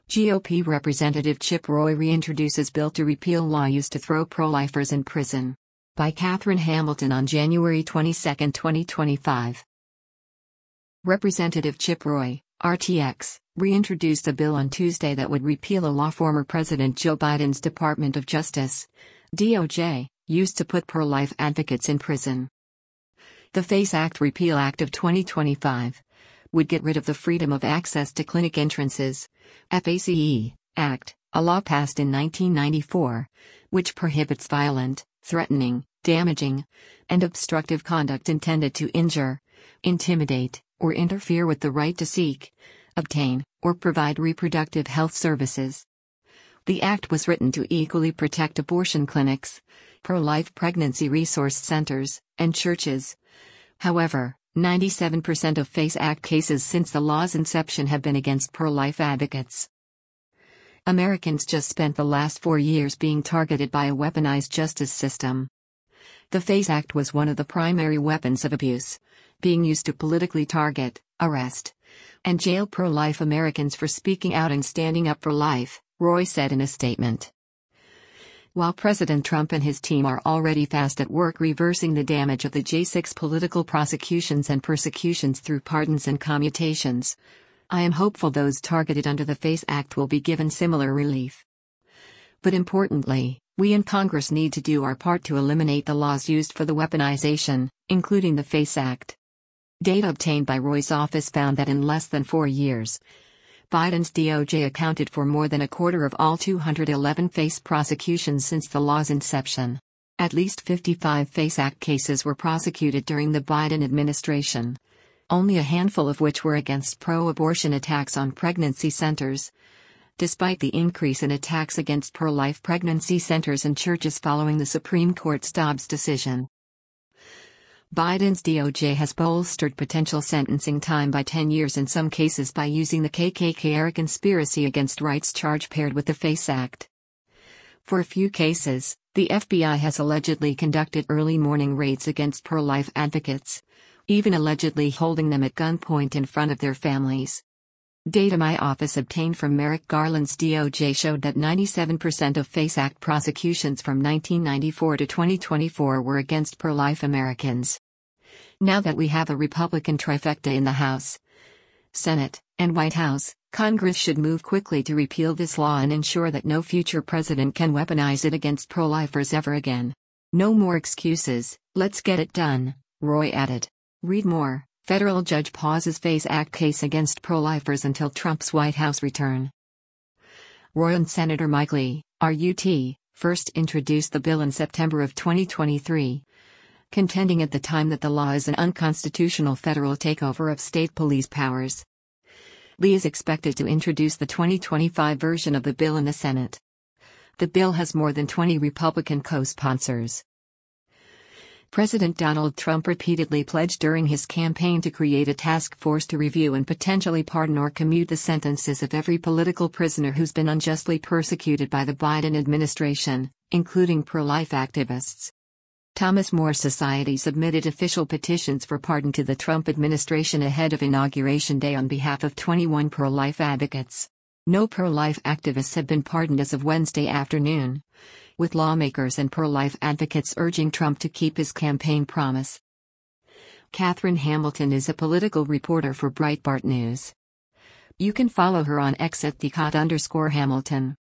GOP Representative Chip Roy reintroduces bill to repeal law used to throw pro-lifers in prison. By Katherine Hamilton on January 22, 2025. Representative Chip Roy, RTX, reintroduced a bill on Tuesday that would repeal a law former President Joe Biden's Department of Justice, DOJ, used to put pro-life advocates in prison. The FACE Act Repeal Act of 2025 would get rid of the Freedom of Access to Clinic Entrances, FACE, Act, a law passed in 1994, which prohibits violent, threatening, damaging, and obstructive conduct intended to injure, intimidate, or interfere with the right to seek, obtain, or provide reproductive health services. The act was written to equally protect abortion clinics, pro-life pregnancy resource centers, and churches. However, 97% of FACE Act cases since the law's inception have been against pro-life advocates. Americans just spent the last 4 years being targeted by a weaponized justice system. The FACE Act was one of the primary weapons of abuse, being used to politically target, arrest, and jail pro-life Americans for speaking out and standing up for life, Roy said in a statement. While President Trump and his team are already fast at work reversing the damage of the J6 political prosecutions and persecutions through pardons and commutations, I am hopeful those targeted under the FACE Act will be given similar relief. But importantly, we in Congress need to do our part to eliminate the laws used for the weaponization, including the FACE Act. Data obtained by Roy's office found that in less than 4 years, Biden's DOJ accounted for more than a quarter of all 211 FACE prosecutions since the law's inception. At least 55 FACE Act cases were prosecuted during the Biden administration, only a handful of which were against pro-abortion attacks on pregnancy centers. Despite the increase in attacks against pro-life pregnancy centers and churches following the Supreme Court's Dobbs decision, Biden's DOJ has bolstered potential sentencing time by 10 years in some cases by using the KKK-era conspiracy against rights charge paired with the FACE Act. For a few cases, the FBI has allegedly conducted early morning raids against pro-life advocates, even allegedly holding them at gunpoint in front of their families. Data my office obtained from Merrick Garland's DOJ showed that 97% of FACE Act prosecutions from 1994 to 2024 were against pro-life Americans. Now that we have a Republican trifecta in the House, Senate, and White House, Congress should move quickly to repeal this law and ensure that no future president can weaponize it against pro-lifers ever again. No more excuses, let's get it done, Roy added. Read more. Federal judge pauses FACE Act case against pro-lifers until Trump's White House return. Roy and Senator Mike Lee, RUT, first introduced the bill in September of 2023, contending at the time that the law is an unconstitutional federal takeover of state police powers. Lee is expected to introduce the 2025 version of the bill in the Senate. The bill has more than 20 Republican co-sponsors. President Donald Trump repeatedly pledged during his campaign to create a task force to review and potentially pardon or commute the sentences of every political prisoner who's been unjustly persecuted by the Biden administration, including pro-life activists. Thomas More Society submitted official petitions for pardon to the Trump administration ahead of Inauguration Day on behalf of 21 pro-life advocates. No pro-life activists have been pardoned as of Wednesday afternoon, with lawmakers and pro-life advocates urging Trump to keep his campaign promise. Katherine Hamilton is a political reporter for Breitbart News. You can follow her on X at @Hamilton.